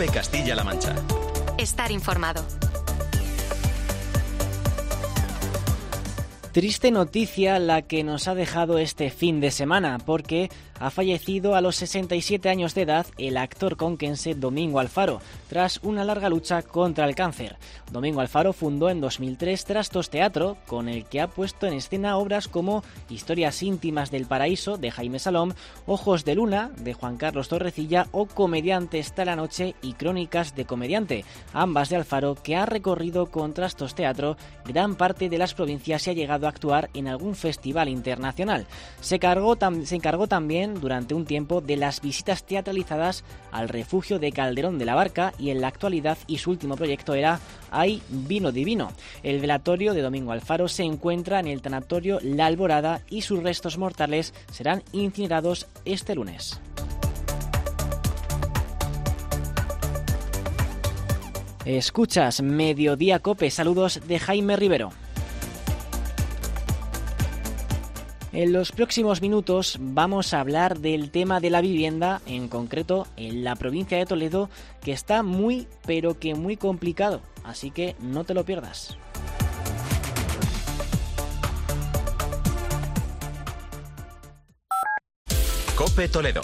COPE Castilla-La Mancha. Estar informado. Triste noticia la que nos ha dejado este fin de semana, porque ha fallecido a los 67 años de edad el actor conquense Domingo Alfaro, tras una larga lucha contra el cáncer. Domingo Alfaro fundó en 2003 Trastos Teatro, con el que ha puesto en escena obras como Historias íntimas del paraíso, de Jaime Salom, Ojos de luna, de Juan Carlos Torrecilla, o Comediante está la noche y Crónicas de comediante, ambas de Alfaro, que ha recorrido con Trastos Teatro gran parte de las provincias y ha llegado a actuar en algún festival internacional. Se encargó también durante un tiempo de las visitas teatralizadas al refugio de Calderón de la Barca, y en la actualidad y su último proyecto era Hay vino divino. El velatorio de Domingo Alfaro se encuentra en el tanatorio La Alborada y sus restos mortales serán incinerados este lunes. Escuchas Mediodía Cope, saludos de Jaime Rivero. En los próximos minutos vamos a hablar del tema de la vivienda, en concreto en la provincia de Toledo, que está muy, pero que muy complicado, así que no te lo pierdas. COPE Toledo.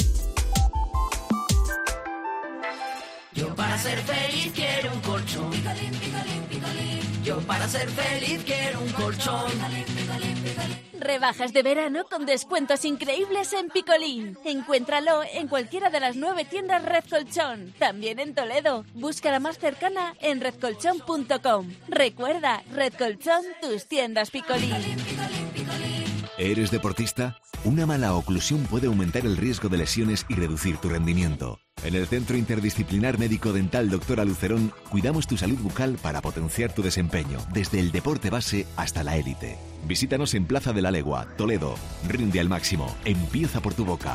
Yo para ser feliz quiero un colchón. Picalín, picalín, picalín. Yo para ser feliz quiero un colchón. Picalín, picalín, picalín. Rebajas de verano con descuentos increíbles en Picolín. Encuéntralo en cualquiera de las 9 tiendas Red Colchón. También en Toledo. Busca la más cercana en redcolchón.com. Recuerda, Red Colchón, tus tiendas Picolín. ¿Eres deportista? Una mala oclusión puede aumentar el riesgo de lesiones y reducir tu rendimiento. En el Centro Interdisciplinar Médico Dental Dr. Lucerón cuidamos tu salud bucal para potenciar tu desempeño, desde el deporte base hasta la élite. Visítanos en Plaza de la Legua, Toledo. Rinde al máximo. Empieza por tu boca.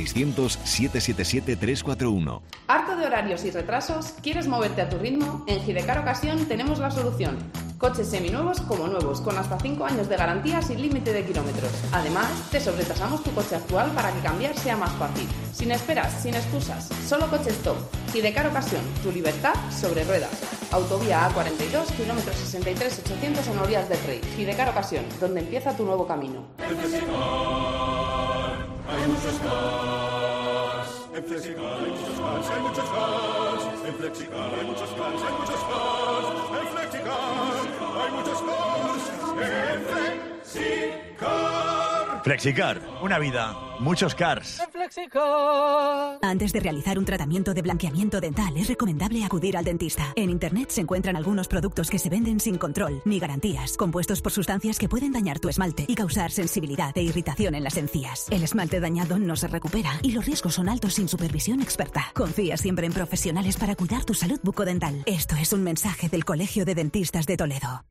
600-777-341. ¿Harto de horarios y retrasos? ¿Quieres moverte a tu ritmo? En Gidecar Ocasión tenemos la solución. Coches seminuevos como nuevos, con hasta 5 años de garantía sin límite de kilómetros. Además, te sobretasamos tu coche actual para que cambiar sea más fácil. Sin esperas, sin excusas, solo coches top. Gidecar Ocasión, tu libertad sobre ruedas. Autovía A42, kilómetros 63-800 en Orías del Rey. Gidecar Ocasión, donde empieza tu nuevo camino. En Flexicar hay muchos cars. En Flexicar hay muchos cars, hay muchos cars. En Flexicar hay muchos cars, hay muchos cars. En Flexicar hay muchos cars. En Flexicar. Flexicar, una vida, muchos cars. Antes de realizar un tratamiento de blanqueamiento dental es recomendable acudir al dentista. En Internet se encuentran algunos productos que se venden sin control ni garantías, compuestos por sustancias que pueden dañar tu esmalte y causar sensibilidad e irritación en las encías. El esmalte dañado no se recupera y los riesgos son altos sin supervisión experta. Confía siempre en profesionales para cuidar tu salud bucodental. Esto es un mensaje del Colegio de Dentistas de Toledo.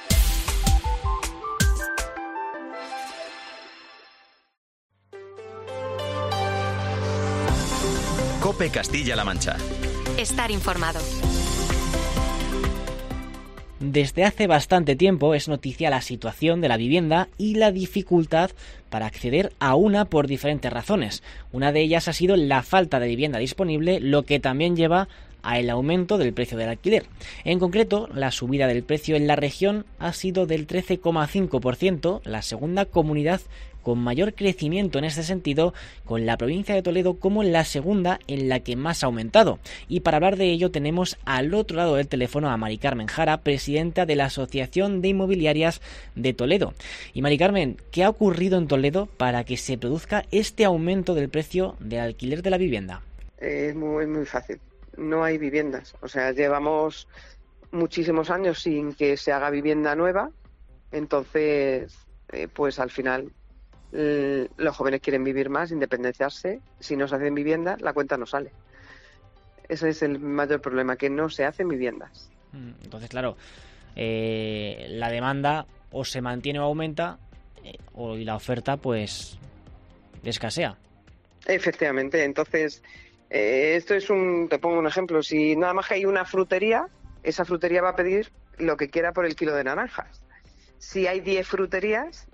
COPE Castilla-La Mancha. Estar informado. Desde hace bastante tiempo es noticia la situación de la vivienda y la dificultad para acceder a una por diferentes razones. Una de ellas ha sido la falta de vivienda disponible, lo que también lleva al aumento del precio del alquiler. En concreto, la subida del precio en la región ha sido del 13,5%, la segunda comunidad con mayor crecimiento en este sentido, con la provincia de Toledo como la segunda en la que más ha aumentado. Y para hablar de ello tenemos al otro lado del teléfono a Mari Carmen Jara, presidenta de la Asociación de Inmobiliarias de Toledo. Y Mari Carmen, ¿qué ha ocurrido en Toledo para que se produzca este aumento del precio del alquiler de la vivienda? Es muy fácil. No hay viviendas. O sea, llevamos muchísimos años sin que se haga vivienda nueva. Entonces, pues al final los jóvenes quieren vivir más, independiarse. Si no se hacen viviendas, la cuenta no sale. Ese es el mayor problema, que no se hacen viviendas. Entonces, claro, la demanda o se mantiene o aumenta, y la oferta, pues, escasea. Efectivamente. Entonces, esto es te pongo un ejemplo. Si nada más que hay una frutería, esa frutería va a pedir lo que quiera por el kilo de naranjas. Si hay 10 fruterías,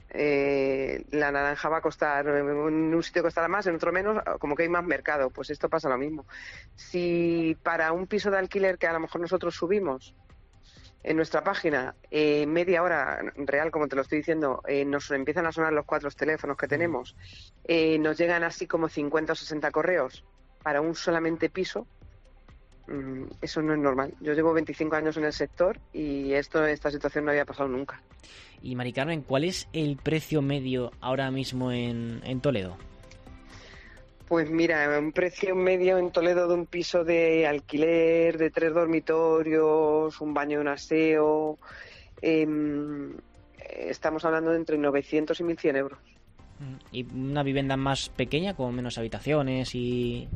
la naranja va a costar, en un sitio costará más, en otro menos, como que hay más mercado. Pues esto pasa lo mismo. Si para un piso de alquiler que a lo mejor nosotros subimos en nuestra página, media hora real, como te lo estoy diciendo, nos empiezan a sonar los 4 teléfonos que tenemos, nos llegan así como 50 o 60 correos para un solamente piso, eso no es normal. Yo llevo 25 años en el sector y esta situación no había pasado nunca. Y Mari Carmen, ¿cuál es el precio medio ahora mismo en Toledo? Pues mira, un precio medio en Toledo de un piso de alquiler, de 3 dormitorios, un baño y un aseo, estamos hablando de entre 900 y 1.100 euros. ¿Y una vivienda más pequeña, con menos habitaciones y...?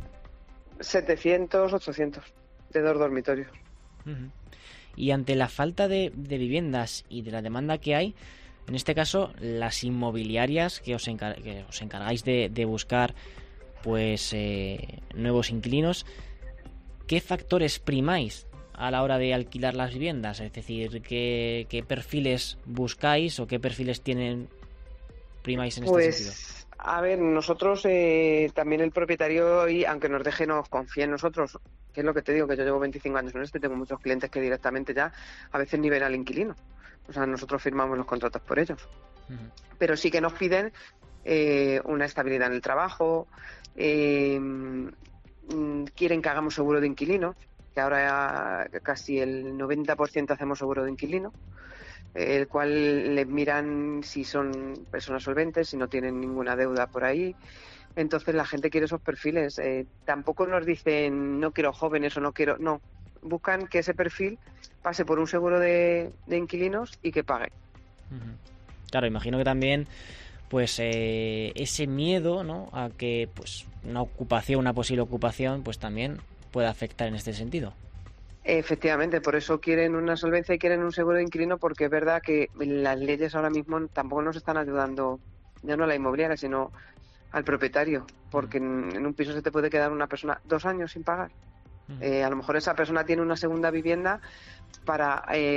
700, 800, de 2 dormitorios. Uh-huh. Y ante la falta de viviendas y de la demanda que hay, en este caso, las inmobiliarias que os encargáis de buscar pues nuevos inquilinos, ¿qué factores primáis a la hora de alquilar las viviendas? Es decir, ¿qué perfiles buscáis o qué perfiles primáis en este sentido? A ver, nosotros también el propietario, y aunque nos deje, nos confía en nosotros, que es lo que te digo, que yo llevo 25 años en esto y tengo muchos clientes que directamente ya a veces ni ven al inquilino. O sea, nosotros firmamos los contratos por ellos. Uh-huh. Pero sí que nos piden una estabilidad en el trabajo, quieren que hagamos seguro de inquilino, que ahora casi el 90% hacemos seguro de inquilino, el cual les miran si son personas solventes, si no tienen ninguna deuda por ahí. Entonces la gente quiere esos perfiles. Tampoco nos dicen no quiero jóvenes o no quiero... No, buscan que ese perfil pase por un seguro de inquilinos y que pague. Uh-huh. Claro, imagino que también pues ese miedo, ¿no?, a que pues una posible ocupación, pues también puede afectar en este sentido. Efectivamente, por eso quieren una solvencia y quieren un seguro de inquilino, porque es verdad que las leyes ahora mismo tampoco nos están ayudando, ya no a la inmobiliaria, sino al propietario, porque en un piso se te puede quedar una persona 2 años sin pagar. A lo mejor esa persona tiene una segunda vivienda para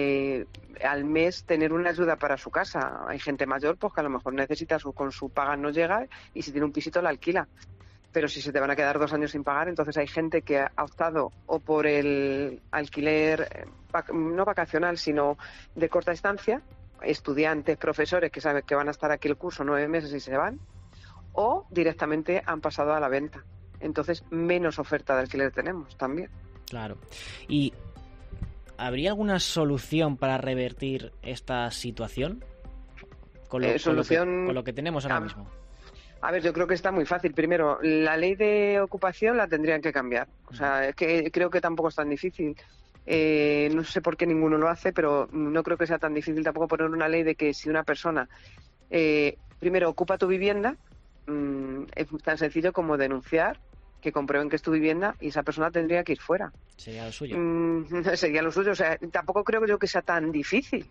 al mes tener una ayuda para su casa. Hay gente mayor pues que a lo mejor necesita con su paga no llega, y si tiene un pisito la alquila. Pero si se te van a quedar 2 años sin pagar, entonces hay gente que ha optado o por el alquiler no vacacional, sino de corta estancia, estudiantes, profesores que saben que van a estar aquí el curso 9 meses y se van, o directamente han pasado a la venta. Entonces, menos oferta de alquiler tenemos también. Claro. ¿Y habría alguna solución para revertir esta situación? Con lo que tenemos ahora mismo. A ver, yo creo que está muy fácil. Primero, la ley de ocupación la tendrían que cambiar. O sea, es que creo que tampoco es tan difícil. No sé por qué ninguno lo hace, pero no creo que sea tan difícil tampoco poner una ley de que si una persona primero ocupa tu vivienda, es tan sencillo como denunciar, que comprueben que es tu vivienda, y esa persona tendría que ir fuera. Sería lo suyo. Sería lo suyo. O sea, tampoco creo yo que sea tan difícil.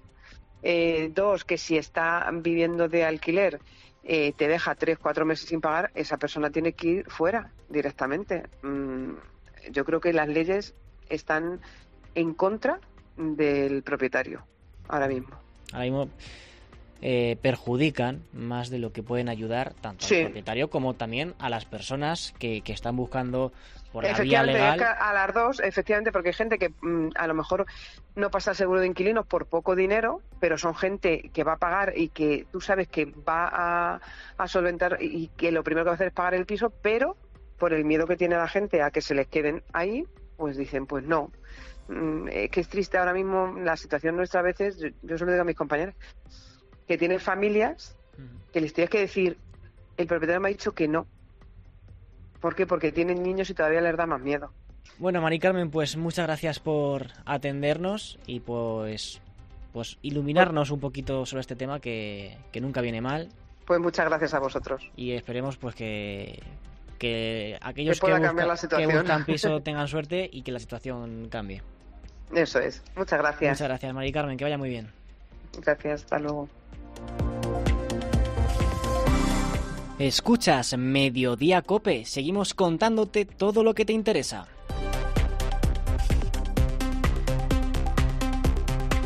2, que si está viviendo de alquiler, te deja 3-4 meses sin pagar, esa persona tiene que ir fuera directamente. Yo creo que las leyes están en contra del propietario ahora mismo. Ahora mismo perjudican más de lo que pueden ayudar, tanto al propietario como también a las personas que están buscando por la vía legal. A las dos, efectivamente, porque hay gente que a lo mejor no pasa el seguro de inquilinos por poco dinero, pero son gente que va a pagar y que tú sabes que va a solventar, y que lo primero que va a hacer es pagar el piso, pero por el miedo que tiene la gente a que se les queden ahí, pues dicen, pues no. Que es triste ahora mismo la situación nuestra a veces. Yo se lo digo a mis compañeros, que tienen familias que les tienes que decir, el propietario me ha dicho que no. ¿Por qué? Porque tienen niños y todavía les da más miedo. Bueno, Mari Carmen, pues muchas gracias por atendernos y pues iluminarnos un poquito sobre este tema que nunca viene mal. Pues muchas gracias a vosotros. Y esperemos pues que aquellos que buscan piso tengan suerte y que la situación cambie. Eso es. Muchas gracias. Muchas gracias, Mari Carmen, que vaya muy bien. Gracias, hasta luego. Escuchas Mediodía Cope, seguimos contándote todo lo que te interesa.